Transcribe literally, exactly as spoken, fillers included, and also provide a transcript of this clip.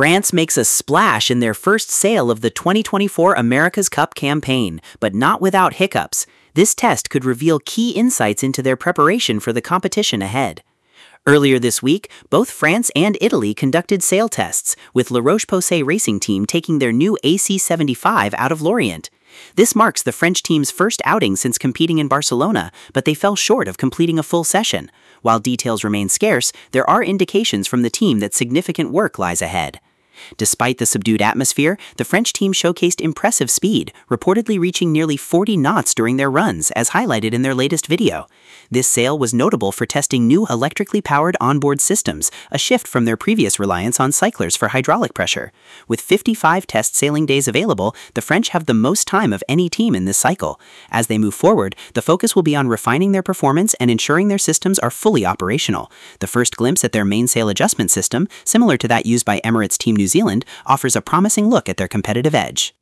France makes a splash in their first sail of the twenty twenty-four America's Cup campaign, but not without hiccups. This test could reveal key insights into their preparation for the competition ahead. Earlier this week, both France and Italy conducted sail tests, with La Roche-Posay Racing Team taking their new A C seventy-five out of Lorient. This marks the French team's first outing since competing in Barcelona, but they fell short of completing a full session. While details remain scarce, there are indications from the team that significant work lies ahead. Despite the subdued atmosphere, the French team showcased impressive speed, reportedly reaching nearly forty knots during their runs, as highlighted in their latest video. This sail was notable for testing new electrically powered onboard systems, a shift from their previous reliance on cyclers for hydraulic pressure. With fifty-five test sailing days available, the French have the most time of any team in this cycle. As they move forward, the focus will be on refining their performance and ensuring their systems are fully operational. The first glimpse at their mainsail adjustment system, similar to that used by Emirates Team New Zealand, offers a promising look at their competitive edge.